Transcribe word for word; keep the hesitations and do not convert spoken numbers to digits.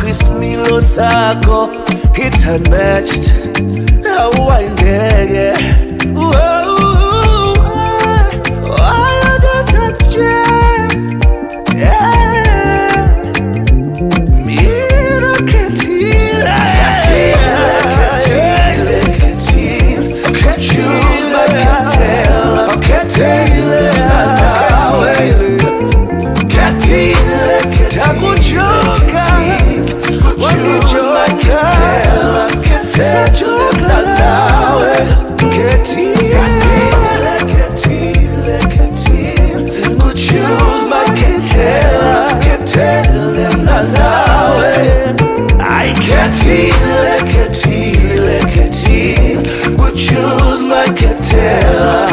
isimilo sakho it's unmatched awayingeke why don't touch it yeah mira ketile ketile ketile can choose my ketile ketile ketile takuchoka wakuchoka tachoka nawe ketile ketile ketile could choose my ketile ketile nawe I ketile ketile ketile would choose my ketile